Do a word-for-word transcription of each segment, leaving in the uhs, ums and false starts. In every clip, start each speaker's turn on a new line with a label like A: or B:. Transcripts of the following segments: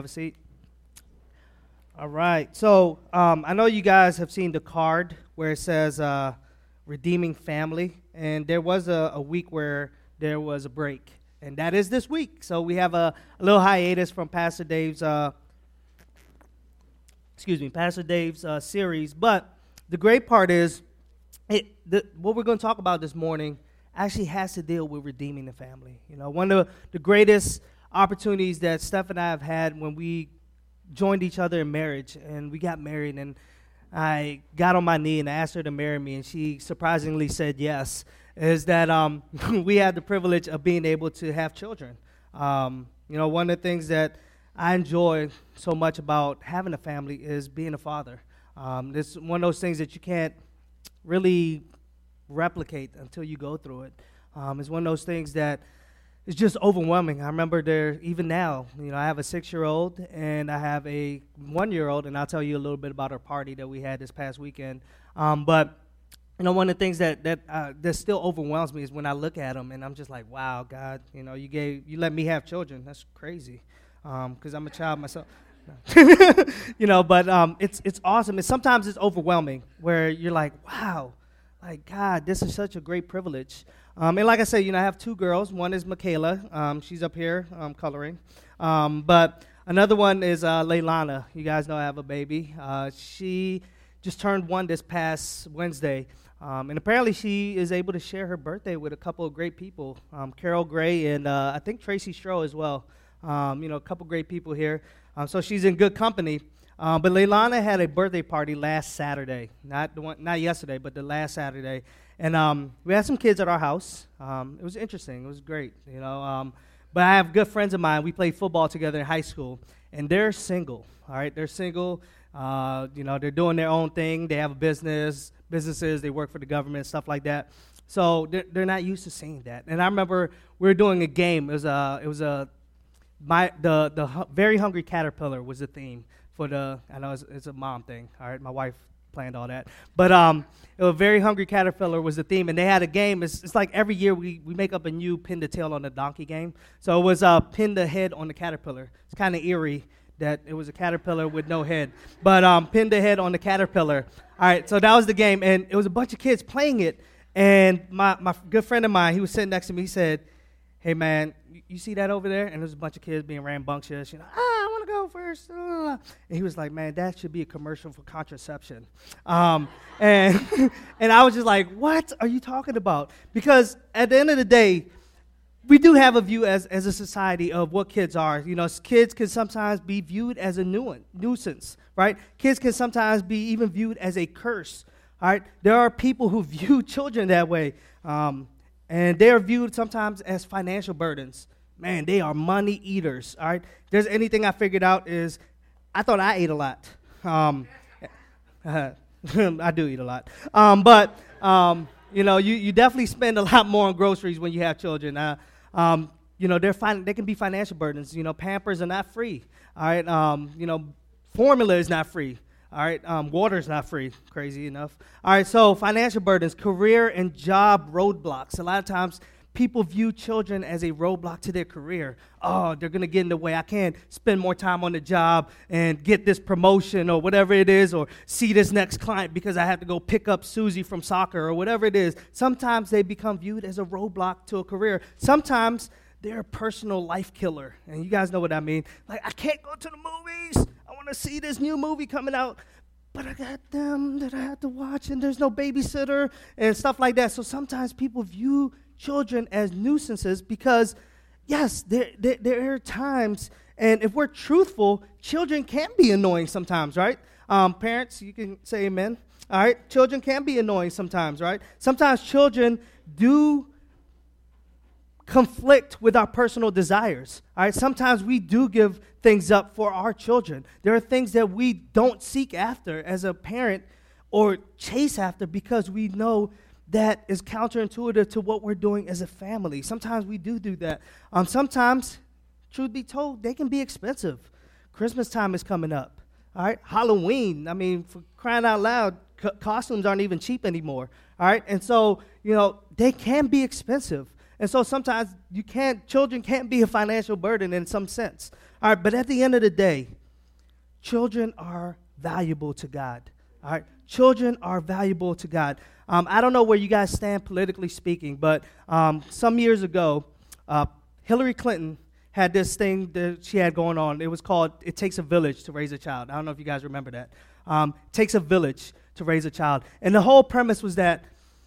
A: Have a seat. All right. So um, I know you guys have seen the card where it says uh, "Redeeming Family," and there was a, a week where there was a break, and that is this week. So we have a, a little hiatus from Pastor Dave's, uh, excuse me, Pastor Dave's uh, series. But the great part is, it, the, what we're going to talk about this morning actually has to deal with redeeming the family. You know, one of the, the greatest opportunities that Steph and I have had when we joined each other in marriage, and we got married, and I got on my knee and asked her to marry me, and she surprisingly said yes, is that um, we had the privilege of being able to have children. Um, you know, one of the things that I enjoy so much about having a family is being a father. Um, it's one of those things that you can't really replicate until you go through it. Um, it's one of those things that it's just overwhelming. I remember there, even now, you know, I have a six-year-old and I have a one-year-old, and I'll tell you a little bit about our party that we had this past weekend. Um, but, you know, one of the things that that uh, that still overwhelms me is when I look at them and I'm just like, wow, God, you know, you gave, you let me have children. That's crazy, because um, I'm a child myself. you know, but um, it's it's awesome. And sometimes it's overwhelming where you're like, wow, like, God, this is such a great privilege. Um, and like I said, you know, I have two girls. One is Michaela. Um, she's up here um, coloring. Um, but another one is uh, Leilana. You guys know I have a baby. Uh, she just turned one this past Wednesday. Um, and apparently she is able to share her birthday with a couple of great people, um, Carol Gray and uh, I think Tracy Stroh as well. Um, you know, a couple great people here. Um, so she's in good company. Uh, but Leilana had a birthday party last Saturday, not the one, not yesterday, but the last Saturday, and um, we had some kids at our house. Um, it was interesting. It was great, you know. Um, but I have good friends of mine. We played football together in high school, and they're single. All right, they're single. Uh, you know, they're doing their own thing. They have a business, businesses. They work for the government, stuff like that. So they're, they're not used to seeing that. And I remember we were doing a game. It was a, it was a, my the the hu- very hungry caterpillar was the theme. For the, I know it's, it's a mom thing, all right? My wife planned all that. But um, a very hungry caterpillar was the theme, and they had a game. It's, it's like every year we, we make up a new pin the tail on the donkey game. So it was uh, pin the head on the caterpillar. It's kind of eerie that it was a caterpillar with no head. But um, pin the head on the caterpillar. All right, so that was the game, and it was a bunch of kids playing it. And my, my good friend of mine, he was sitting next to me, he said, hey, man, you, you see that over there? And there's a bunch of kids being rambunctious, you know, ah, to go first. And he was like, man, that should be a commercial for contraception. Um, and and I was just like, what are you talking about? Because at the end of the day, we do have a view as, as a society of what kids are. You know, kids can sometimes be viewed as a nu- nuisance, right? Kids can sometimes be even viewed as a curse, all right? There are people who view children that way, um, and they are viewed sometimes as financial burdens. Man, they are money eaters, all right? If there's anything I figured out is I thought I ate a lot. Um, I do eat a lot. Um, but, um, you know, you, you definitely spend a lot more on groceries when you have children. Uh, um, you know, they're fin- they can be financial burdens. You know, Pampers are not free, all right? Um, you know, formula is not free, all right? Um, water is not free, crazy enough. All right, so financial burdens, career and job roadblocks. A lot of times, people view children as a roadblock to their career. Oh, they're going to get in the way. I can't spend more time on the job and get this promotion or whatever it is, or see this next client because I have to go pick up Susie from soccer or whatever it is. Sometimes they become viewed as a roadblock to a career. Sometimes they're a personal life killer, and you guys know what I mean. Like, I can't go to the movies. I want to see this new movie coming out, but I got them that I have to watch, and there's no babysitter and stuff like that. So sometimes people view children as nuisances because, yes, there, there there are times, and if we're truthful, children can be annoying sometimes, right? Um, parents, you can say amen. All right, children can be annoying sometimes, right? Sometimes children do conflict with our personal desires. All right, sometimes we do give things up for our children. There are things that we don't seek after as a parent or chase after because we know that is counterintuitive to what we're doing as a family. Sometimes we do do that. Um, sometimes, truth be told, they can be expensive. Christmas time is coming up. All right, Halloween. I mean, for crying out loud, co- costumes aren't even cheap anymore. All right, and so you know they can be expensive. And so sometimes you can't, children can't be a financial burden in some sense. All right, but at the end of the day, children are valuable to God. All right, children are valuable to God. Um, I don't know where you guys stand politically speaking, but um, some years ago, uh, Hillary Clinton had this thing that she had going on. It was called It Takes a Village to Raise a Child. I don't know if you guys remember that. Um, it takes a village to raise a child. And the whole premise was that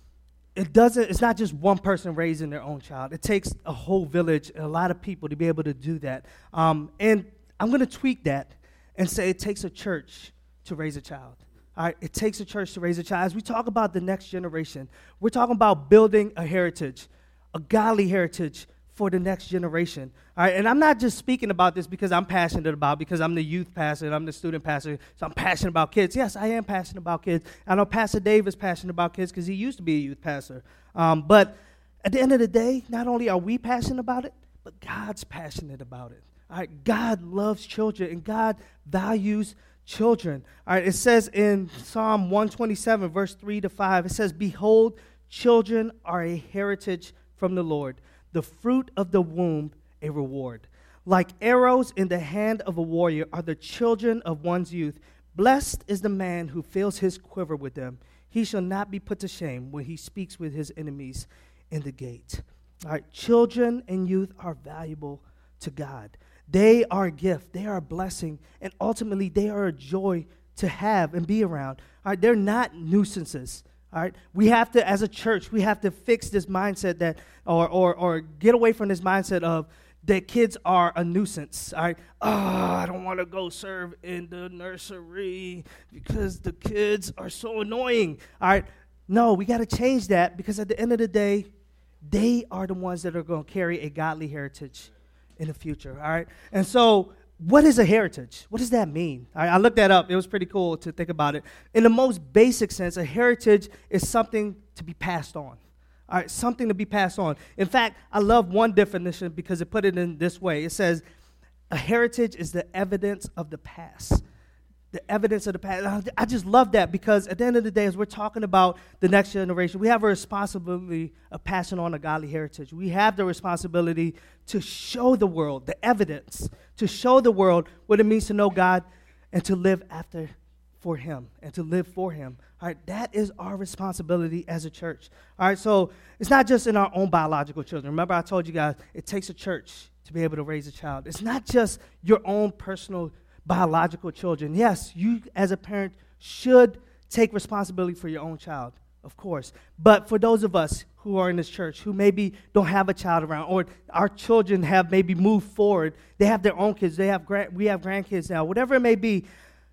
A: it doesn't, it's not just one person raising their own child. It takes a whole village, a lot of people to be able to do that. Um, and I'm going to tweak that and say it takes a church to raise a child. All right, it takes a church to raise a child. As we talk about the next generation, we're talking about building a heritage, a godly heritage for the next generation. All right, and I'm not just speaking about this because I'm passionate about, because I'm the youth pastor and I'm the student pastor, so I'm passionate about kids. Yes, I am passionate about kids. I know Pastor Dave is passionate about kids because he used to be a youth pastor. Um, but at the end of the day, not only are we passionate about it, but God's passionate about it. All right, God loves children and God values children. All right, it says in Psalm one twenty-seven, verse three to five, it says, "Behold, children are a heritage from the Lord, the fruit of the womb a reward. Like arrows in the hand of a warrior are the children of one's youth. Blessed is the man who fills his quiver with them. He shall not be put to shame when he speaks with his enemies in the gate." All right, children and youth are valuable to God. They are a gift. They are a blessing. And ultimately, they are a joy to have and be around. All right, they're not nuisances. All right, we have to, as a church, we have to fix this mindset that, or or or get away from this mindset of that kids are a nuisance. All right, oh, I don't want to go serve in the nursery because the kids are so annoying. All right, no, we got to change that because at the end of the day, they are the ones that are going to carry a godly heritage in the future. All right, and so, what is a heritage? What does that mean? I, I looked that up. It was pretty cool to think about it. In the most basic sense, a heritage is something to be passed on. All right, something to be passed on. In fact, I love one definition because it put it in this way. It says, a heritage is the evidence of the past. The evidence of the past. I just love that because at the end of the day, as we're talking about the next generation, we have a responsibility of passing on a godly heritage. We have the responsibility to show the world the evidence, to show the world what it means to know God and to live after for him and to live for him. All right, that is our responsibility as a church. All right, so it's not just in our own biological children. Remember I told you guys it takes a church to be able to raise a child. It's not just your own personal biological children. Yes, you as a parent should take responsibility for your own child, of course. But for those of us who are in this church who maybe don't have a child around, or our children have maybe moved forward, they have their own kids, they have gra- we have grandkids now, whatever it may be,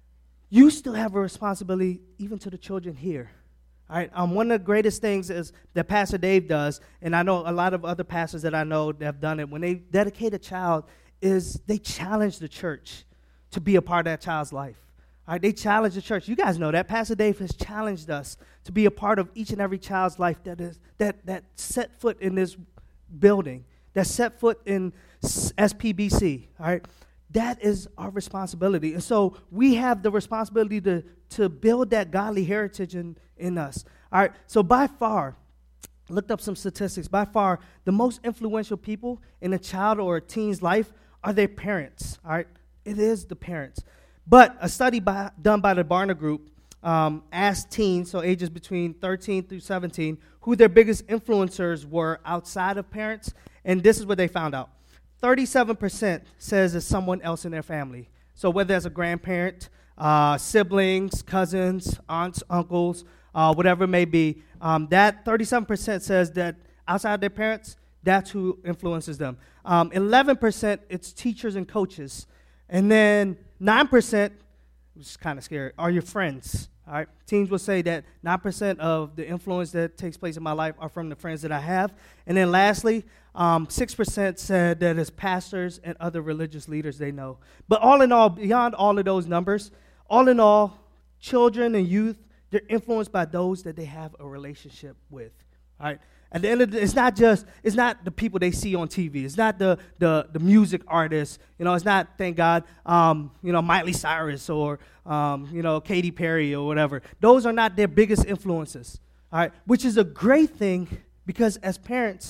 A: you still have a responsibility even to the children here. All right, um, one of the greatest things is that Pastor Dave does, and I know a lot of other pastors that I know that have done it, when they dedicate a child, is they challenge the church to be a part of that child's life. All right, they challenge the church. You guys know that. Pastor Dave has challenged us to be a part of each and every child's life that is that that set foot in this building, that set foot in S P B C. All right, that is our responsibility. And so we have the responsibility to, to build that godly heritage in, in us. All right, so by far, looked up some statistics, by far, the most influential people in a child or a teen's life are their parents. All right. It is the parents. But a study by, done by the Barna Group um, asked teens, so ages between thirteen through seventeen, who their biggest influencers were outside of parents, and this is what they found out. thirty-seven percent says it's someone else in their family. So whether it's a grandparent, uh, siblings, cousins, aunts, uncles, uh, whatever it may be, um, that thirty-seven percent says that outside their parents, that's who influences them. Um, eleven percent, it's teachers and coaches. And then nine percent, which is kind of scary, are your friends. All right, teens will say that nine percent of the influence that takes place in my life are from the friends that I have. And then lastly, um, six percent said that it's pastors and other religious leaders they know. But all in all, beyond all of those numbers, all in all, children and youth, they're influenced by those that they have a relationship with. All right. At the end of the day, it's not just, it's not the people they see on T V. It's not the the, the music artists. You know, it's not, thank God, um, you know, Miley Cyrus or, um, you know, Katy Perry or whatever. Those are not their biggest influences, all right, which is a great thing because as parents,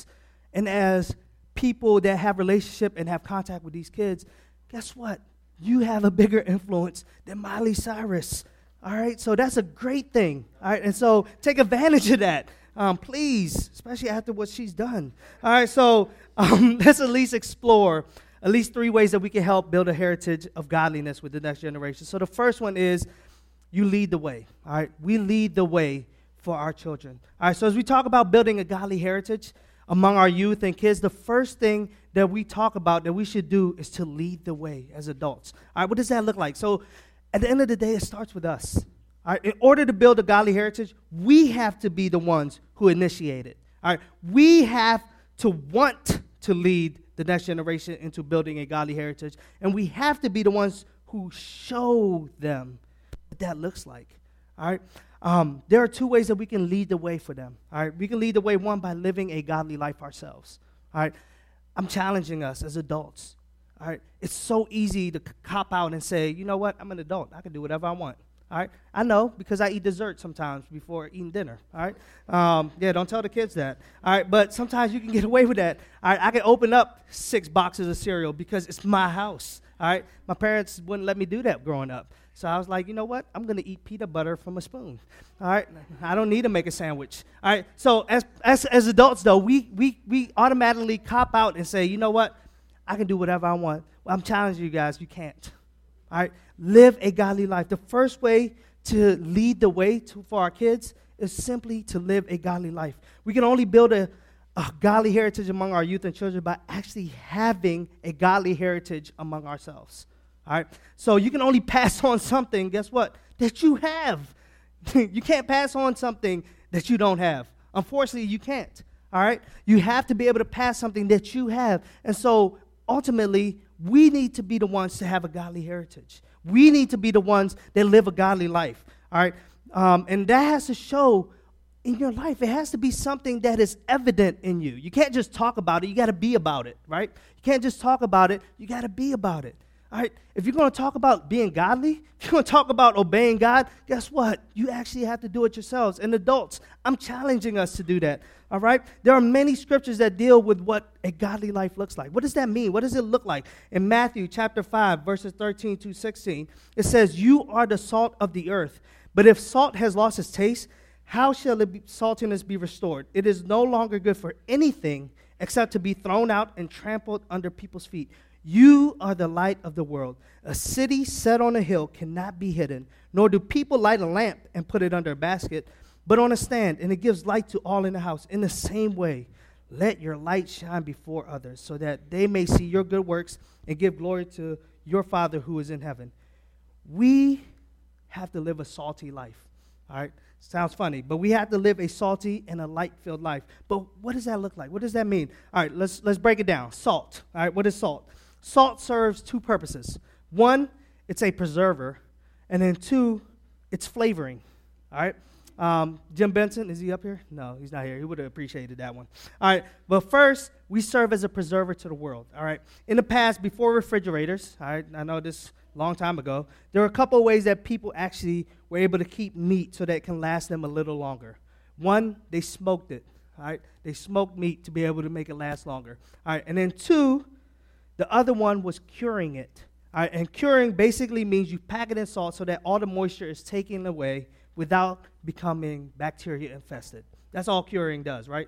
A: And as people that have relationship and have contact with these kids, guess what? You have a bigger influence than Miley Cyrus. All right, so that's a great thing. All right, and so take advantage of that, um, please, especially after what she's done. All right, so um, let's at least explore at least three ways that we can help build a heritage of godliness with the next generation. So the first one is you lead the way. All right, we lead the way for our children. All right, so as we talk about building a godly heritage among our youth and kids, the first thing that we talk about that we should do is to lead the way as adults. All right, what does that look like? So at the end of the day, it starts with us. All right, in order to build a godly heritage, we have to be the ones who initiate it. All right, we have to want to lead the next generation into building a godly heritage, and we have to be the ones who show them what that looks like. All right, um, there are two ways that we can lead the way for them. All right, we can lead the way, one, by living a godly life ourselves. All right, I'm challenging us as adults. All right, it's so easy to cop out and say, you know what, I'm an adult. I can do whatever I want. All right, I know because I eat dessert sometimes before eating dinner. All right, um, yeah, don't tell the kids that. All right, but sometimes you can get away with that. All right, I can open up six boxes of cereal because it's my house. All right, my parents wouldn't let me do that growing up. So I was like, you know what, I'm going to eat peanut butter from a spoon. All right, I don't need to make a sandwich. All right, so as as, as adults, though, we, we, we automatically cop out and say, you know what, I can do whatever I want. Well, I'm challenging you guys, you can't. All right, live a godly life. The first way to lead the way to, for our kids is simply to live a godly life. We can only build a, a godly heritage among our youth and children by actually having a godly heritage among ourselves. All right, so you can only pass on something, guess what, that you have. You can't pass on something that you don't have. Unfortunately, you can't. All right, you have to be able to pass something that you have. And so ultimately, we need to be the ones to have a godly heritage. We need to be the ones that live a godly life, all right? Um, and that has to show in your life. It has to be something that is evident in you. You can't just talk about it. You got to be about it, right? You can't just talk about it. You got to be about it, all right? If you're going to talk about being godly, if you're going to talk about obeying God, guess what? You actually have to do it yourselves. And adults, I'm challenging us to do that. All right? There are many scriptures that deal with what a godly life looks like. What does that mean? What does it look like? In Matthew chapter five, verses thirteen to sixteen, it says, "You are the salt of the earth. But if salt has lost its taste, how shall its saltiness be restored? It is no longer good for anything except to be thrown out and trampled under people's feet. You are the light of the world. A city set on a hill cannot be hidden, nor do people light a lamp and put it under a basket, but on a stand, and it gives light to all in the house. In the same way, let your light shine before others, so that they may see your good works and give glory to your Father who is in heaven." We have to live a salty life, all right? Sounds funny, but we have to live a salty and a light-filled life. But what does that look like? What does that mean? All right, let's let's break it down. Salt, all right, what is salt? Salt serves two purposes. One, it's a preserver, and then two, it's flavoring, all right? Um, Jim Benson, is he up here? No, he's not here. He would have appreciated that one. All right, but first, we serve as a preserver to the world, all right? In the past, before refrigerators, all right, I know this a long time ago, there were a couple of ways that people actually were able to keep meat so that it can last them a little longer. One, they smoked it, all right? They smoked meat to be able to make it last longer, all right? And then two, the other one was curing it, all right? And curing basically means you pack it in salt so that all the moisture is taken away without becoming bacteria infested. That's all curing does, right?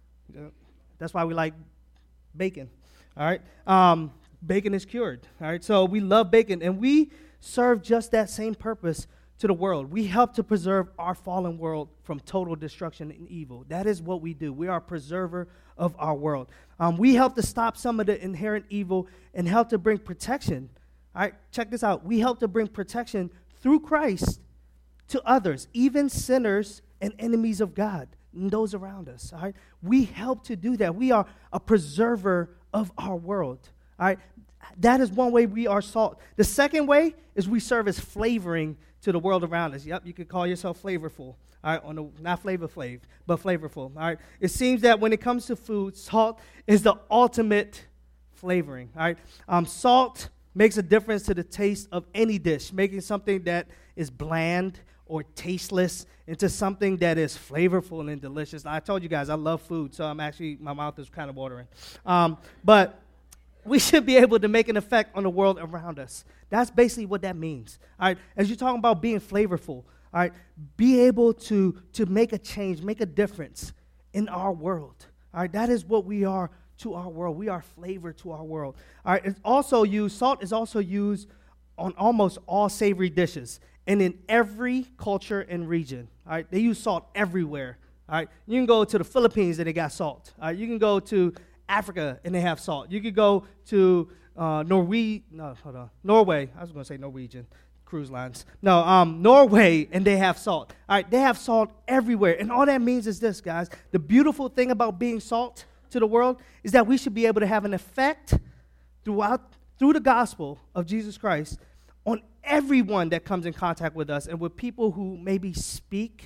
A: That's why we like bacon, all right? Um, bacon is cured, all right? So we love bacon, and we serve just that same purpose to the world. We help to preserve our fallen world from total destruction and evil. That is what we do. We are a preserver of our world. Um, we help to stop some of the inherent evil and help to bring protection. All right, check this out. We help to bring protection through Christ to others, even sinners and enemies of God, and those around us. All right, we help to do that. We are a preserver of our world. All right, that is one way we are salt. The second way is we serve as flavoring to the world around us. Yep, you could call yourself flavorful. All right, on the, not Flavor Flav, but flavorful. All right, it seems that when it comes to food, salt is the ultimate flavoring. All right, um, salt makes a difference to the taste of any dish, making something that is bland or tasteless into something that is flavorful and delicious. I told you guys I love food, so I'm actually, my mouth is kind of watering. Um, but we should be able to make an effect on the world around us. That's basically what that means. All right, as you're talking about being flavorful, all right, be able to, to make a change, make a difference in our world. All right, that is what we are to our world. We are flavor to our world. All right, it's also used, salt is also used on almost all savory dishes and in every culture and region. All right, they use salt everywhere. All right, you can go to the Philippines and they got salt. All right, you can go to Africa and they have salt. You could go to uh, Norway, no, hold on, Norway. I was going to say Norwegian cruise lines. No, um, Norway, and they have salt. All right, they have salt everywhere, and all that means is this, guys. The beautiful thing about being salt to the world is that we should be able to have an effect throughout through the gospel of Jesus Christ on everyone that comes in contact with us, and with people who maybe speak,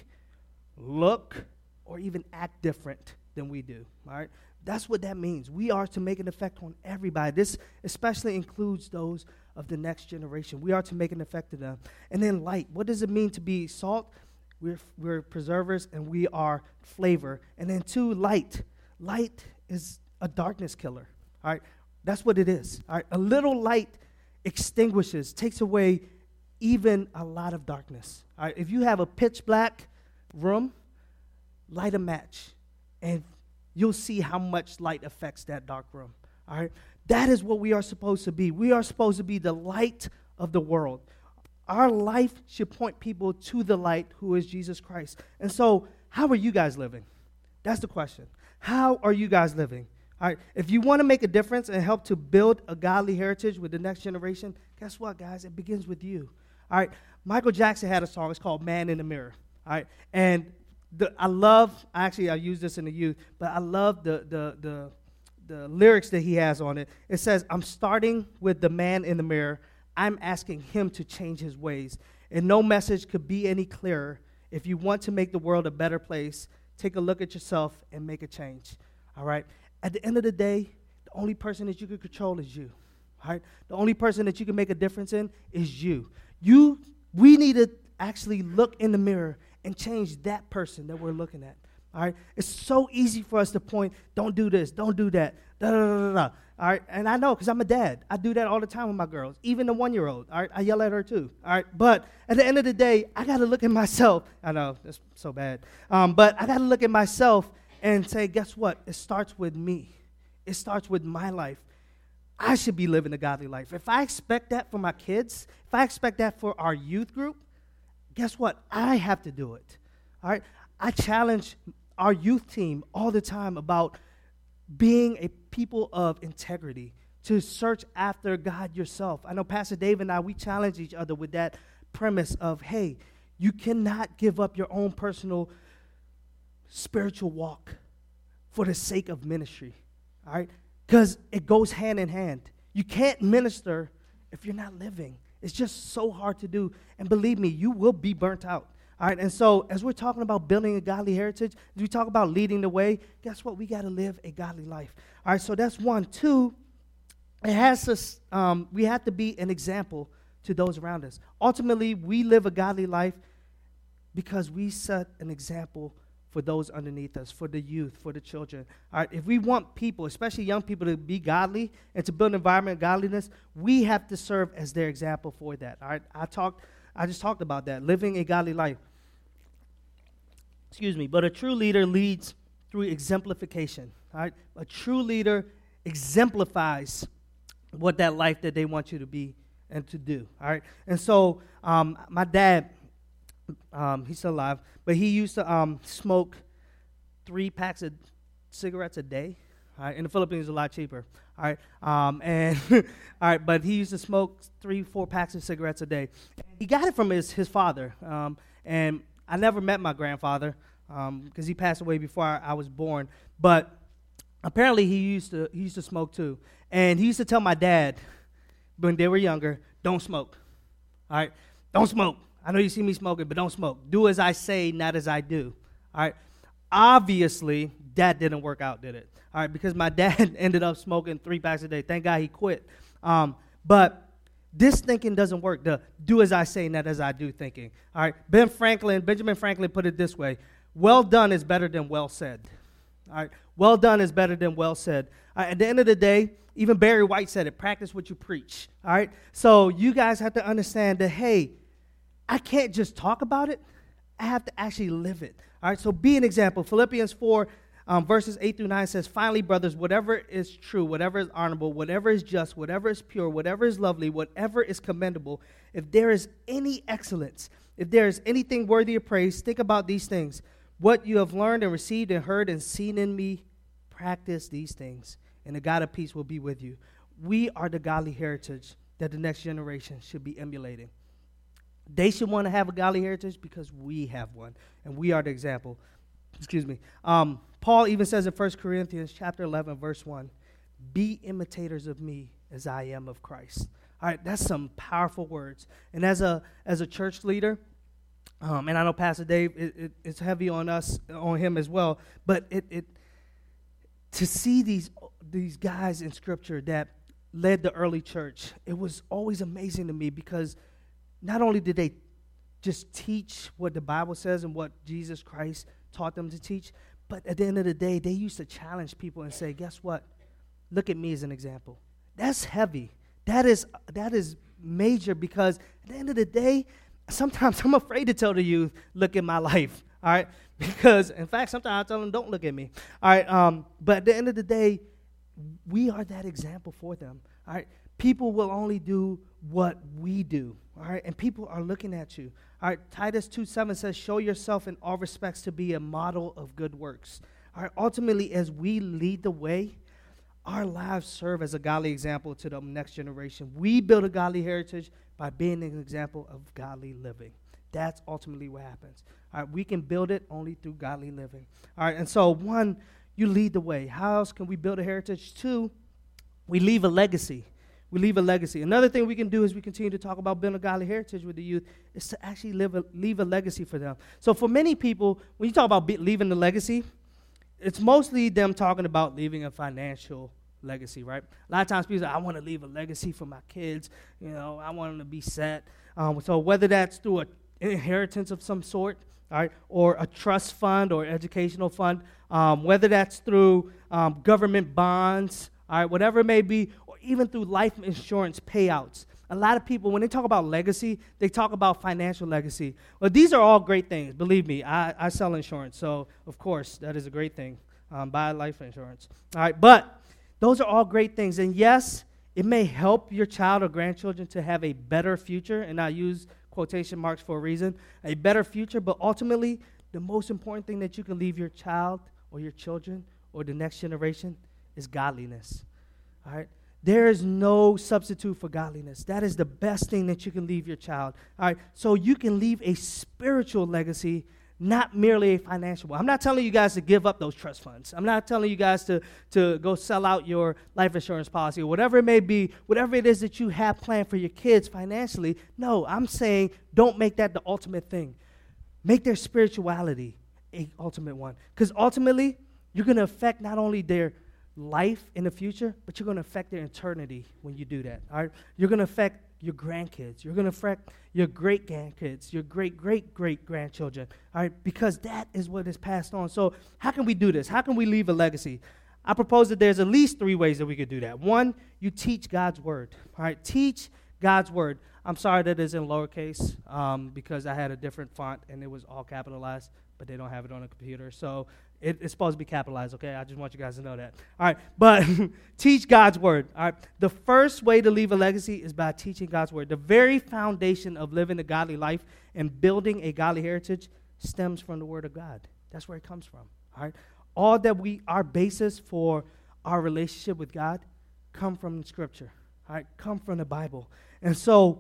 A: look, or even act different than we do. All right. That's what that means. We are to make an effect on everybody. This especially includes those of the next generation. We are to make an effect on them. And then light. What does it mean to be salt? We're, we're preservers and we are flavor. And then two, light. Light is a darkness killer. All right? That's what it is. All right? A little light extinguishes, takes away even a lot of darkness. All right? If you have a pitch black room, light a match. And you'll see how much light affects that dark room. All right? That is what we are supposed to be. We are supposed to be the light of the world. Our life should point people to the light, who is Jesus Christ. And so, how are you guys living? That's the question. How are you guys living? All right? If you want to make a difference and help to build a godly heritage with the next generation, guess what, guys? It begins with you. All right? Michael Jackson had a song. It's called Man in the Mirror. All right? And The, I love, actually I use this in the youth, but I love the, the the the lyrics that he has on it. It says, I'm starting with the man in the mirror. I'm asking him to change his ways. And no message could be any clearer. If you want to make the world a better place, take a look at yourself and make a change. All right? At the end of the day, the only person that you can control is you. All right? The only person that you can make a difference in is you. You, we need to actually look in the mirror and change that person that we're looking at. All right? It's so easy for us to point, don't do this, don't do that, da da da da da. All right? And I know, because I'm a dad. I do that all the time with my girls, even the one-year-old. All right? I yell at her too. All right? But at the end of the day, I got to look at myself. I know, that's so bad. Um, but I got to look at myself and say, guess what? It starts with me. It starts with my life. I should be living a godly life. If I expect that for my kids, if I expect that for our youth group, guess what? I have to do it. All right? I challenge our youth team all the time about being a people of integrity, to search after God yourself. I know Pastor Dave and I, we challenge each other with that premise of, hey, you cannot give up your own personal spiritual walk for the sake of ministry. All right? Because it goes hand in hand. You can't minister if you're not living. It's just so hard to do. And believe me, you will be burnt out. All right, and so as we're talking about building a godly heritage, as we talk about leading the way, guess what? We got to live a godly life. All right, so that's one. Two, it has to, um, we have to be an example to those around us. Ultimately, we live a godly life because we set an example for those underneath us, for the youth, for the children. All right, if we want people, especially young people, to be godly and to build an environment of godliness, we have to serve as their example for that. All right, I talked, I just talked about that, living a godly life. Excuse me, but a true leader leads through exemplification. All right, a true leader exemplifies what that life that they want you to be and to do. All right, and so um, my dad, um, he's still alive, but he used to um, smoke three packs of cigarettes a day. All right, in the Philippines, it's a lot cheaper. All right, um, and all right, but he used to smoke three, four packs of cigarettes a day. He got it from his his father, um, and I never met my grandfather because um, he passed away before I, I was born. But apparently, he used to he used to smoke too, and he used to tell my dad when they were younger, "Don't smoke. All right, don't smoke. I know you see me smoking, but don't smoke. Do as I say, not as I do." All right. Obviously, that didn't work out, did it? All right, because my dad ended up smoking three packs a day. Thank God he quit. Um, but This thinking doesn't work. The do as I say, not as I do thinking. All right. Ben Franklin, Benjamin Franklin put it this way. Well done is better than well said. All right. Well done is better than well said. All right, at the end of the day, even Barry White said it, practice what you preach. All right. So you guys have to understand that, hey, I can't just talk about it. I have to actually live it. All right. So be an example. Philippians four, Um, verses eight through nine says, finally, brothers, whatever is true, whatever is honorable, whatever is just, whatever is pure, whatever is lovely, whatever is commendable, if there is any excellence, if there is anything worthy of praise, think about these things. What you have learned and received and heard and seen in me, practice these things, and the God of peace will be with you. We are the godly heritage that the next generation should be emulating. They should want to have a godly heritage because we have one, and we are the example. Excuse me. Um, Paul even says in First Corinthians chapter eleven, verse one, be imitators of me as I am of Christ. All right, that's some powerful words. And as a as a church leader, um, and I know Pastor Dave, it, it, it's heavy on us, on him as well, but it, it to see these these guys in Scripture that led the early church, it was always amazing to me because not only did they just teach what the Bible says and what Jesus Christ taught them to teach, but at the end of the day, they used to challenge people and say, guess what? Look at me as an example. That's heavy. That is that is major because at the end of the day, sometimes I'm afraid to tell the youth, look at my life, all right? Because, in fact, sometimes I tell them, don't look at me, all right? Um, but at the end of the day, we are that example for them, all right? People will only do what we do, all right? And people are looking at you. All right, Titus two seven says, show yourself in all respects to be a model of good works. All right, ultimately, as we lead the way, our lives serve as a godly example to the next generation. We build a godly heritage by being an example of godly living. That's ultimately what happens. All right, we can build it only through godly living. All right, and so one, you lead the way. How else can we build a heritage? Two, we leave a legacy. We leave a legacy. Another thing we can do as we continue to talk about building a godly heritage with the youth is to actually live a, leave a legacy for them. So for many people, when you talk about be, leaving the legacy, it's mostly them talking about leaving a financial legacy, right? A lot of times people say, I want to leave a legacy for my kids. You know, I want them to be set. Um, so whether that's through an inheritance of some sort, all right, or a trust fund or educational fund, um, whether that's through um, government bonds, all right, whatever it may be, even through life insurance payouts. A lot of people, when they talk about legacy, they talk about financial legacy. Well, these are all great things. Believe me, I, I sell insurance, so of course, that is a great thing. Um, buy life insurance. All right, but those are all great things. And yes, it may help your child or grandchildren to have a better future, and I use quotation marks for a reason, a better future, but ultimately, the most important thing that you can leave your child or your children or the next generation is godliness. All right? There is no substitute for godliness. That is the best thing that you can leave your child. All right, so you can leave a spiritual legacy, not merely a financial one. I'm not telling you guys to give up those trust funds. I'm not telling you guys to, to go sell out your life insurance policy or whatever it may be, whatever it is that you have planned for your kids financially. No, I'm saying don't make that the ultimate thing. Make their spirituality a ultimate one. Because ultimately, you're going to affect not only their life in the future, but you're going to affect their eternity when you do that. All right, you're going to affect your grandkids. You're going to affect your great grandkids, your great great great grandchildren. All right, because that is what is passed on. So how can we do this? How can we leave a legacy? I propose that there's at least three ways that we could do that. One, you teach God's word. All right, teach God's word. I'm sorry that it's in lowercase um, because I had a different font and it was all capitalized, but they don't have it on a computer. So It, it's supposed to be capitalized, okay? I just want you guys to know that. All right, but teach God's word. All right, the first way to leave a legacy is by teaching God's word. The very foundation of living a godly life and building a godly heritage stems from the word of God. That's where it comes from. All right, all that we, our basis for our relationship with God, come from Scripture. All right, come from the Bible, and so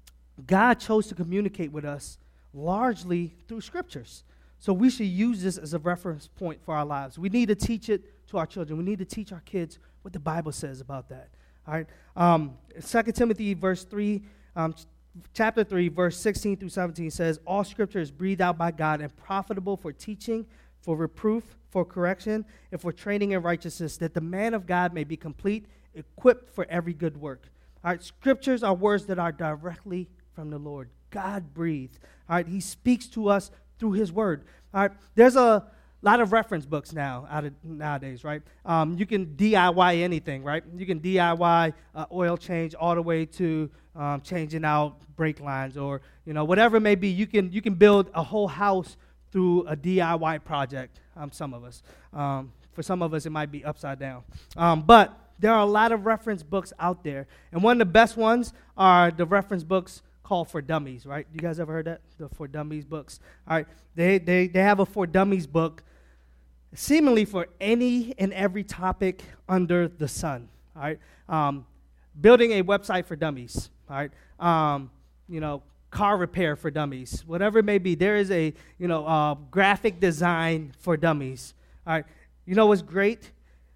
A: God chose to communicate with us largely through Scriptures. So we should use this as a reference point for our lives. We need to teach it to our children. We need to teach our kids what the Bible says about that. All right. Um, Second Timothy verse three, um, ch- chapter three, verse sixteen through seventeen says, all Scripture is breathed out by God and profitable for teaching, for reproof, for correction, and for training in righteousness, that the man of God may be complete, equipped for every good work. All right, scriptures are words that are directly from the Lord. God breathed. All right, he speaks to us through his word. All right, there's a lot of reference books now out of nowadays, right? Um, you can D I Y anything, right? You can D I Y uh, oil change all the way to um, changing out brake lines, or you know whatever it may be. You can you can build a whole house through a D I Y project. Um, some of us, um, for some of us, it might be upside down. Um, but there are a lot of reference books out there, and one of the best ones are the reference books called For Dummies, right? You guys ever heard that? The For Dummies books. All right, they they they have a For Dummies book, seemingly for any and every topic under the sun. All right, um, building a website for dummies. All right, um, you know, car repair for dummies, whatever it may be. There is a you know uh, graphic design for dummies. All right, you know what's great?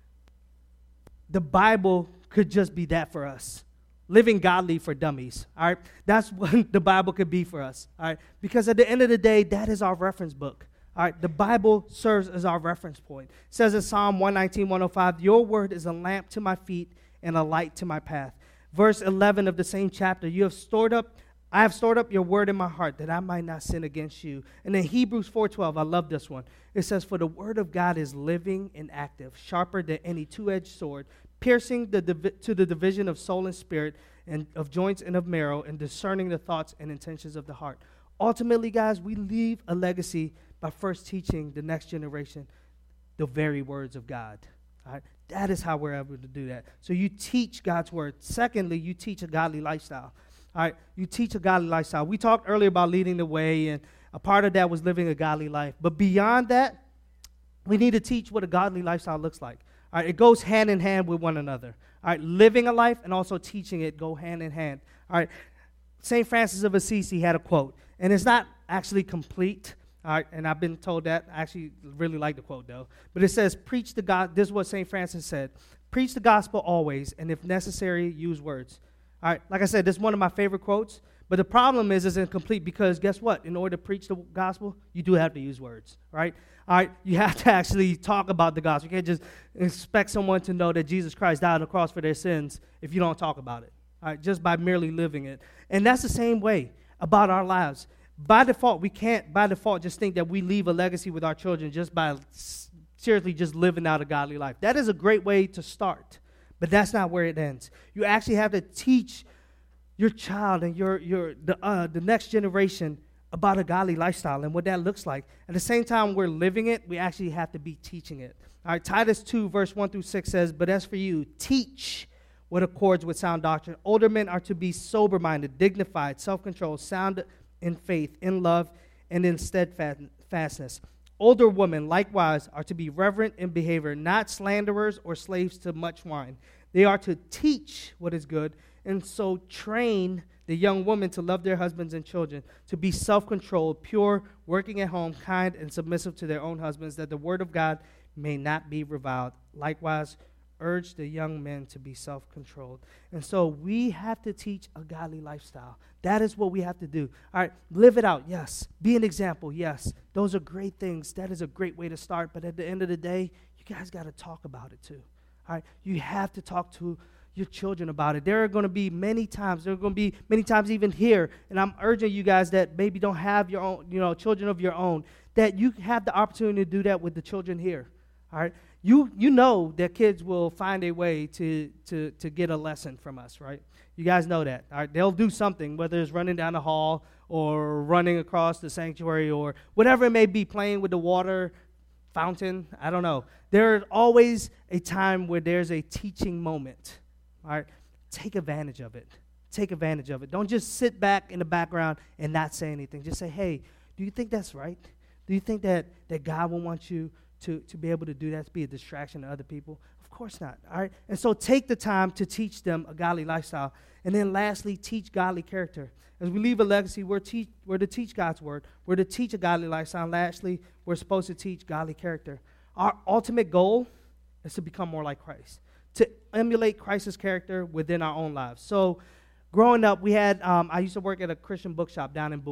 A: The Bible could just be that for us. Living godly for dummies, all right? That's what the Bible could be for us, all right? Because at the end of the day, that is our reference book, all right? The Bible serves as our reference point. It says in Psalm one nineteen, one oh five, your word is a lamp to my feet and a light to my path. Verse eleven of the same chapter, you have stored up, I have stored up your word in my heart that I might not sin against you. And in Hebrews four twelve, I love this one. It says, for the word of God is living and active, sharper than any two-edged sword, piercing the divi- to the division of soul and spirit, and of joints and of marrow, and discerning the thoughts and intentions of the heart. Ultimately, guys, we leave a legacy by first teaching the next generation the very words of God. All right? That is how we're able to do that. So you teach God's word. Secondly, you teach a godly lifestyle. All right, you teach a godly lifestyle. We talked earlier about leading the way, and a part of that was living a godly life. But beyond that, we need to teach what a godly lifestyle looks like. All right, it goes hand in hand with one another. All right, living a life and also teaching it go hand in hand. All right, Saint Francis of Assisi had a quote, and it's not actually complete. All right, and I've been told that. I actually really like the quote, though. But it says, preach the God. This is what Saint Francis said. Preach the gospel always, and if necessary, use words. All right, like I said, this is one of my favorite quotes. But the problem is it's incomplete because guess what? In order to preach the gospel, you do have to use words, right? All right, you have to actually talk about the gospel. You can't just expect someone to know that Jesus Christ died on the cross for their sins if you don't talk about it, all right, just by merely living it. And that's the same way about our lives. By default, we can't, by default, just think that we leave a legacy with our children just by seriously just living out a godly life. That is a great way to start, but that's not where it ends. You actually have to teach your child and your your the uh, the next generation about a godly lifestyle and what that looks like. At the same time we're living it, we actually have to be teaching it. All right, Titus two, verse one through six says, but as for you, teach what accords with sound doctrine. Older men are to be sober-minded, dignified, self-controlled, sound in faith, in love, and in steadfastness. Older women, likewise, are to be reverent in behavior, not slanderers or slaves to much wine. They are to teach what is good, and so train the young women to love their husbands and children, to be self-controlled, pure, working at home, kind, and submissive to their own husbands, that the word of God may not be reviled. Likewise, urge the young men to be self-controlled. And so we have to teach a godly lifestyle. That is what we have to do. All right, live it out, yes. Be an example, yes. Those are great things. That is a great way to start. But at the end of the day, you guys got to talk about it too. All right, you have to talk to your children about it. There are going to be many times, there are going to be many times even here, and I'm urging you guys that maybe don't have your own, you know, children of your own, that you have the opportunity to do that with the children here. All right, you you know that kids will find a way to to to get a lesson from us, right? You guys know that. All right, they'll do something, whether it's running down the hall or running across the sanctuary or whatever it may be, playing with the water fountain. I don't know. There's always a time where there's a teaching moment. All right, take advantage of it. Take advantage of it. Don't just sit back in the background and not say anything. Just say, hey, do you think that's right? Do you think that, that God will want you to, to be able to do that, to be a distraction to other people? Of course not, all right? And so take the time to teach them a godly lifestyle. And then lastly, teach godly character. As we leave a legacy, we're, teach, we're to teach God's word. We're to teach a godly lifestyle. And lastly, we're supposed to teach godly character. Our ultimate goal is to become more like Christ, to emulate Christ's character within our own lives. So growing up, we had, um, I used to work at a Christian bookshop down in Bowie.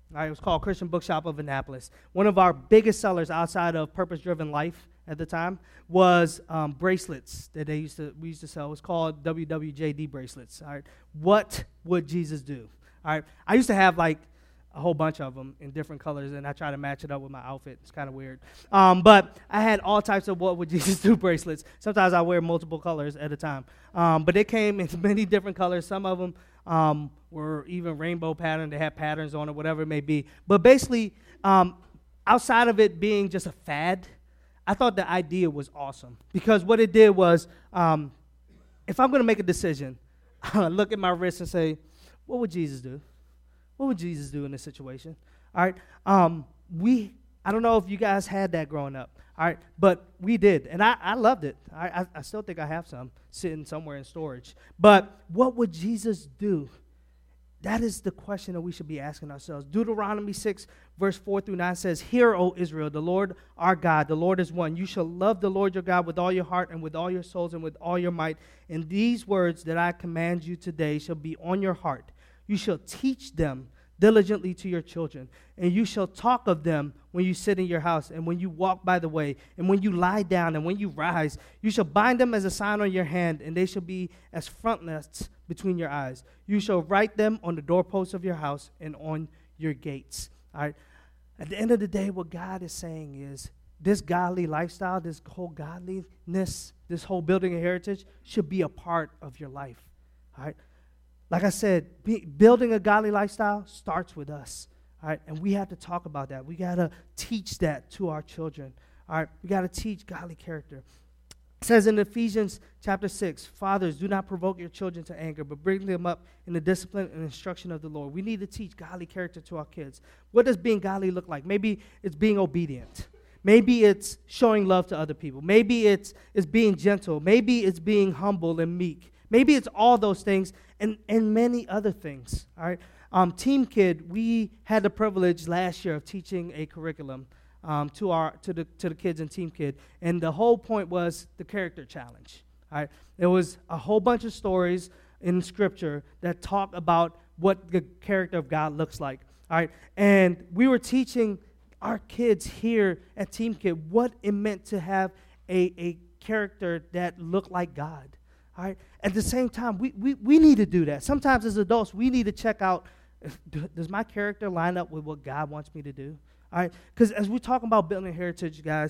A: All right, it was called Christian Bookshop of Annapolis. One of our biggest sellers outside of Purpose Driven Life at the time was um, bracelets that they used to we used to sell. It was called W W J D bracelets. All right, what would Jesus do? All right, I used to have like a whole bunch of them in different colors, and I try to match it up with my outfit. It's kind of weird. Um, but I had all types of what would Jesus do bracelets. Sometimes I wear multiple colors at a time. Um, but they came in many different colors. Some of them um, were even rainbow pattern. They had patterns on it, whatever it may be. But basically, um, outside of it being just a fad, I thought the idea was awesome. Because what it did was, um, if I'm going to make a decision, I look at my wrist and say, what would Jesus do? What would Jesus do in this situation? All right. Um, we, I don't know if you guys had that growing up. All right. But we did. And I, I loved it. I, I, I still think I have some sitting somewhere in storage. But what would Jesus do? That is the question that we should be asking ourselves. Deuteronomy six, verse four through nine says, Hear, O Israel, the Lord our God, the Lord is one. You shall love the Lord your God with all your heart and with all your souls and with all your might. And these words that I command you today shall be on your heart. You shall teach them diligently to your children, and you shall talk of them when you sit in your house, and when you walk by the way, and when you lie down, and when you rise. You shall bind them as a sign on your hand, and they shall be as frontlets between your eyes. You shall write them on the doorposts of your house and on your gates. All right. At the end of the day, what God is saying is this godly lifestyle, this whole godliness, this whole building a heritage should be a part of your life. All right. Like I said, be, building a godly lifestyle starts with us, all right? And we have to talk about that. We got to teach that to our children, all right? We got to teach godly character. It says in Ephesians chapter six, Fathers, do not provoke your children to anger, but bring them up in the discipline and instruction of the Lord. We need to teach godly character to our kids. What does being godly look like? Maybe it's being obedient. Maybe it's showing love to other people. Maybe it's, it's being gentle. Maybe it's being humble and meek. Maybe it's all those things and, and many other things, all right? Um, Team Kid, we had the privilege last year of teaching a curriculum um, to our to the to the kids in Team Kid, and the whole point was the character challenge, all right? There was a whole bunch of stories in Scripture that talk about what the character of God looks like, all right? And we were teaching our kids here at Team Kid what it meant to have a, a character that looked like God. All right. At the same time, we, we, we need to do that. Sometimes as adults, we need to check out, does my character line up with what God wants me to do? All right. Because as we're talking about building heritage, guys,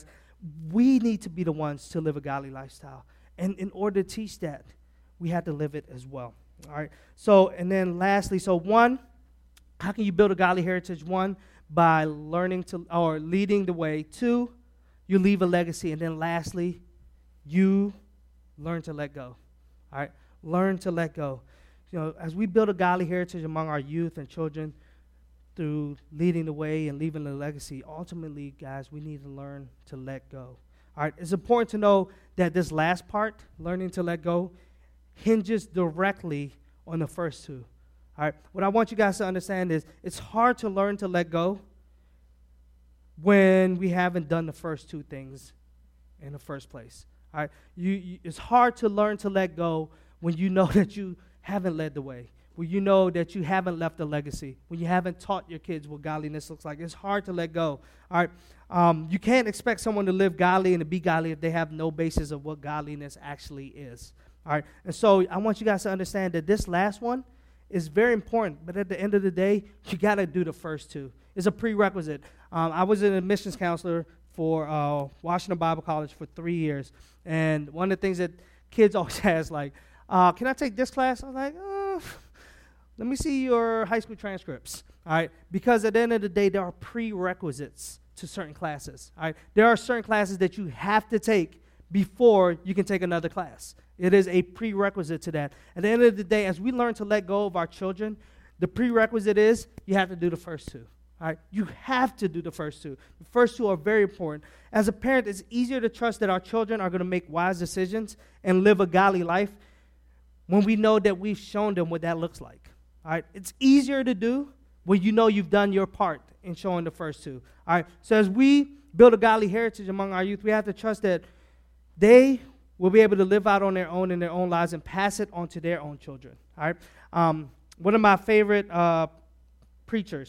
A: we need to be the ones to live a godly lifestyle. And in order to teach that, we have to live it as well. All right. So, and then lastly, so one, how can you build a godly heritage? One, by learning to, or leading the way. Two, you leave a legacy. And then lastly, you learn to let go. All right, learn to let go. You know, as we build a godly heritage among our youth and children through leading the way and leaving a legacy, ultimately, guys, we need to learn to let go. All right, it's important to know that this last part, learning to let go, hinges directly on the first two. All right, what I want you guys to understand is it's hard to learn to let go when we haven't done the first two things in the first place. All right, you, you, it's hard to learn to let go when you know that you haven't led the way, when you know that you haven't left a legacy, when you haven't taught your kids what godliness looks like. It's hard to let go. All right, um, you can't expect someone to live godly and to be godly if they have no basis of what godliness actually is. All right, and so I want you guys to understand that this last one is very important, but at the end of the day, you got to do the first two. It's a prerequisite. Um, I was an admissions counselor for uh, Washington Bible College for three years. And one of the things that kids always ask, like, uh, can I take this class? I was like, uh, let me see your high school transcripts, all right? Because at the end of the day, there are prerequisites to certain classes, all right? There are certain classes that you have to take before you can take another class. It is a prerequisite to that. At the end of the day, as we learn to let go of our children, the prerequisite is you have to do the first two. All right, you have to do the first two. The first two are very important. As a parent, it's easier to trust that our children are going to make wise decisions and live a godly life when we know that we've shown them what that looks like. All right, it's easier to do when you know you've done your part in showing the first two. All right, so as we build a godly heritage among our youth, we have to trust that they will be able to live out on their own in their own lives and pass it on to their own children. All right, um, one of my favorite uh, preachers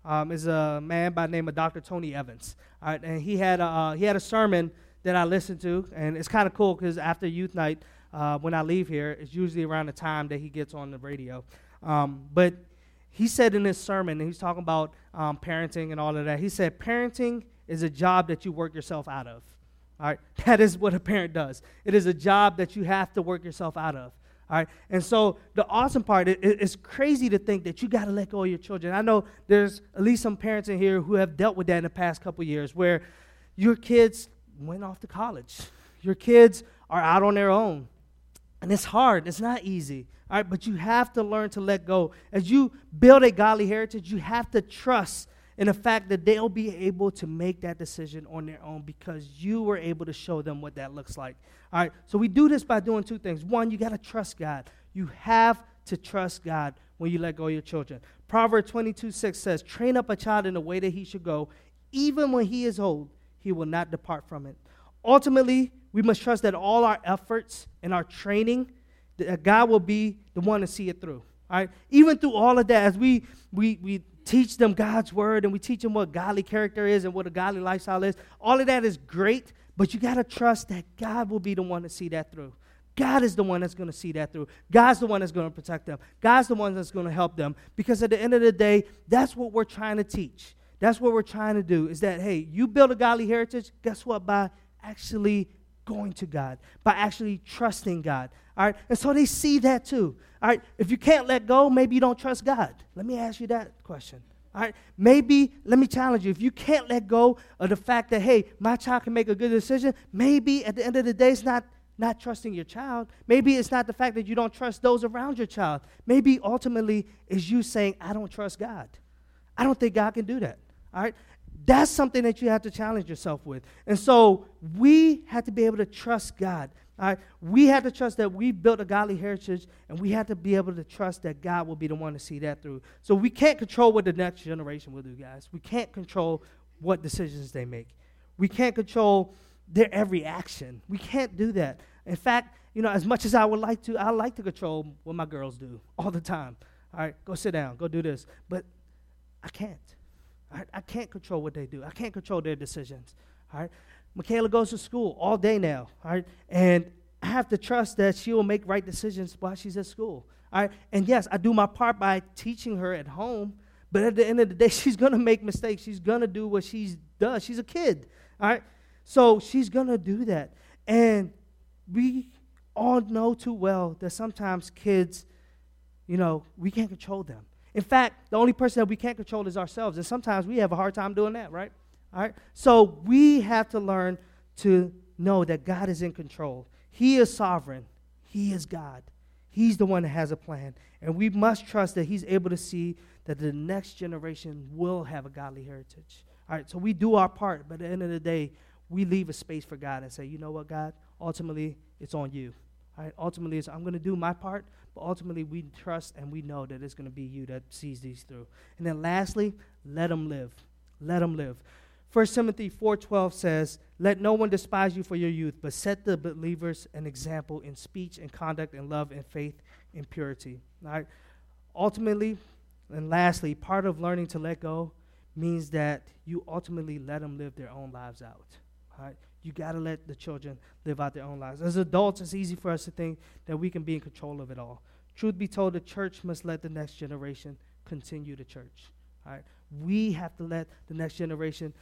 A: um, is a man by the name of Doctor Tony Evans. All right, and he had a, uh, he had a sermon that I listened to, and it's kind of cool because after youth night, uh, when I leave here, it's usually around the time that he gets on the radio. Um, but he said in his sermon, and he's talking about um, parenting and all of that, he said, parenting is a job that you work yourself out of. All right, that is what a parent does. It is a job that you have to work yourself out of. All right, and so the awesome part, it, it, it's crazy to think that you got to let go of your children. I know there's at least some parents in here who have dealt with that in the past couple years, where your kids went off to college. Your kids are out on their own. And it's hard. It's not easy. All right, but you have to learn to let go. As you build a godly heritage, you have to trust in the fact that they'll be able to make that decision on their own because you were able to show them what that looks like. All right, so we do this by doing two things. One, you got to trust God. You have to trust God when you let go of your children. Proverbs twenty-two six says, train up a child in the way that he should go. Even when he is old, he will not depart from it. Ultimately, we must trust that all our efforts and our training, that God will be the one to see it through. All right? Even through all of that, as we we we teach them God's word and we teach them what godly character is and what a godly lifestyle is, all of that is great, but you got to trust that God will be the one to see that through. God is the one that's going to see that through. God's the one that's going to protect them. God's the one that's going to help them, because at the end of the day, that's what we're trying to teach. That's what we're trying to do, is that, hey, you build a godly heritage, guess what? By actually going to God, by actually trusting God. All right? And so they see that too. All right? If you can't let go, maybe you don't trust God. Let me ask you that question. All right? Maybe, let me challenge you. If you can't let go of the fact that, hey, my child can make a good decision, maybe at the end of the day, it's not not trusting your child. Maybe it's not the fact that you don't trust those around your child. Maybe ultimately it's you saying, I don't trust God. I don't think God can do that. All right? That's something that you have to challenge yourself with. And so we have to be able to trust God. All right? We have to trust that we've built a godly heritage, and we have to be able to trust that God will be the one to see that through. So we can't control what the next generation will do, guys. We can't control what decisions they make. We can't control their every action. We can't do that. In fact, you know, as much as I would like to, I like to control what my girls do all the time. All right, go sit down, go do this. But I can't. All right, I can't control what they do. I can't control their decisions. All right, Michaela goes to school all day now. All right, and I have to trust that she will make right decisions while she's at school. All right, and yes, I do my part by teaching her at home. But at the end of the day, she's going to make mistakes. She's going to do what she does. She's a kid. All right, so she's going to do that. And we all know too well that sometimes kids, you know, we can't control them. In fact, the only person that we can't control is ourselves, and sometimes we have a hard time doing that, right? All right? So we have to learn to know that God is in control. He is sovereign. He is God. He's the one that has a plan, and we must trust that he's able to see that the next generation will have a godly heritage. All right, so we do our part, but at the end of the day, we leave a space for God and say, you know what, God? Ultimately, it's on you. All right? Ultimately, it's, I'm going to do my part, but ultimately, we trust and we know that it's going to be you that sees these through. And then lastly, let them live. Let them live. First Timothy four twelve says, let no one despise you for your youth, but set the believers an example in speech and conduct and love and faith and purity. All right? Ultimately, and lastly, part of learning to let go means that you ultimately let them live their own lives out. All right? You got to let the children live out their own lives. As adults, it's easy for us to think that we can be in control of it all. Truth be told, the church must let the next generation continue the church. All right? We have to let the next generation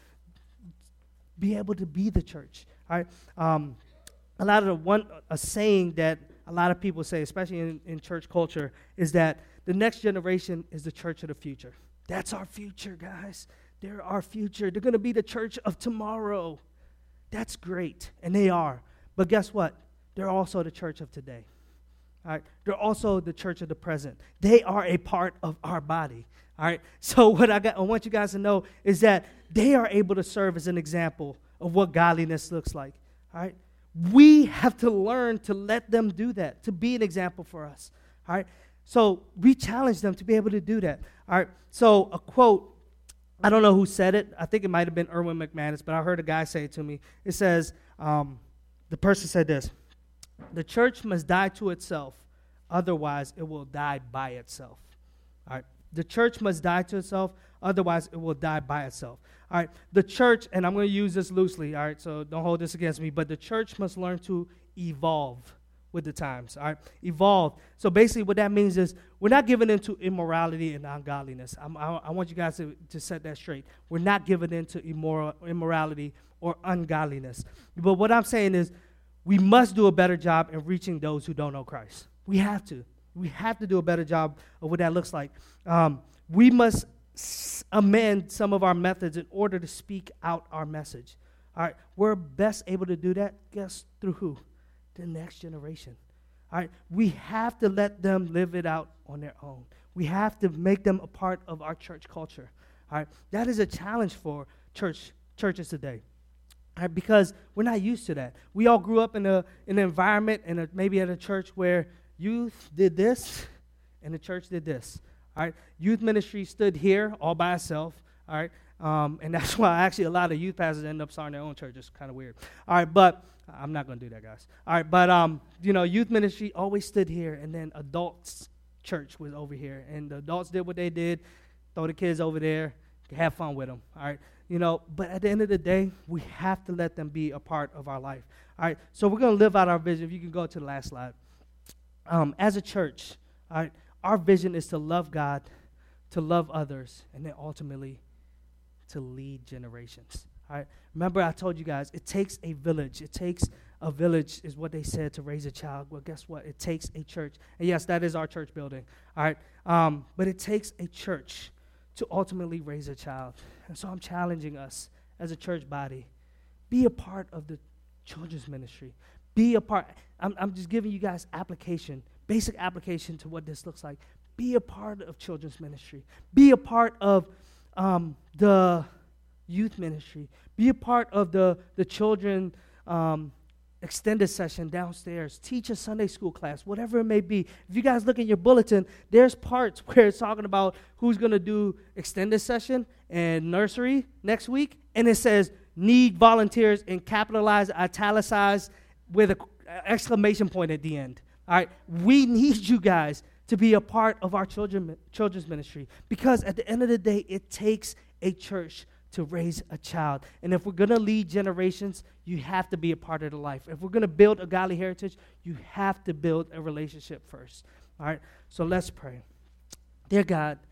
A: be able to be the church. All right? Um, a lot of the one a saying that a lot of people say, especially in, in church culture, is that the next generation is the church of the future. That's our future, guys. They're our future. They're going to be the church of tomorrow. That's great, and they are. But guess what? They're also the church of today. All right? They're also the church of the present. They are a part of our body. All right? So what I, got, I want you guys to know is that they are able to serve as an example of what godliness looks like. All right? We have to learn to let them do that, to be an example for us. All right? So we challenge them to be able to do that. All right? So a quote, I don't know who said it. I think it might have been Erwin McManus, but I heard a guy say it to me. It says, um, the person said this, the church must die to itself, otherwise it will die by itself. All right. The church must die to itself, Otherwise, it will die by itself. All right, the church, and I'm going to use this loosely, all right, so don't hold this against me, but the church must learn to evolve with the times, all right? Evolve. So basically what that means is we're not giving into immorality and ungodliness. I'm, I, I want you guys to, to set that straight. We're not giving into immoral, immorality or ungodliness. But what I'm saying is we must do a better job in reaching those who don't know Christ. We have to. We have to do a better job of what that looks like. Um, we must s- amend some of our methods in order to speak out our message. All right, we're best able to do that, guess, through who? The next generation. All right, we have to let them live it out on their own. We have to make them a part of our church culture. All right, that is a challenge for church churches today. All right, because we're not used to that. We all grew up in a in an environment and maybe at a church where youth did this and the church did this. All right, youth ministry stood here all by itself. All right, um, and that's why actually a lot of youth pastors end up starting their own church. It's kind of weird. All right, but I'm not going to do that, guys. All right, but, um, you know, youth ministry always stood here, and then adults church was over here. And the adults did what they did, throw the kids over there, have fun with them, all right? You know, but at the end of the day, we have to let them be a part of our life, all right? So we're going to live out our vision. If you can go to the last slide. Um, as a church, all right, our vision is to love God, to love others, and then ultimately to lead generations. All right. Remember, I told you guys, it takes a village. It takes a village is what they said to raise a child. Well, guess what? It takes a church. And yes, that is our church building. All right. Um, but it takes a church to ultimately raise a child. And so I'm challenging us as a church body. Be a part of the children's ministry. Be a part. I'm, I'm just giving you guys application, basic application to what this looks like. Be a part of children's ministry. Be a part of um, the youth ministry. Be a part of the, the children um, extended session downstairs. Teach a Sunday school class, whatever it may be. If you guys look in your bulletin, there's parts where it's talking about who's going to do extended session and nursery next week, and it says need volunteers in capitalized, italicized with an exclamation point at the end. All right, we need you guys to be a part of our children, children's ministry because at the end of the day, it takes a church to raise a child. And if we're going to lead generations, you have to be a part of the life. If we're going to build a godly heritage, you have to build a relationship first. All right? So let's pray. Dear God,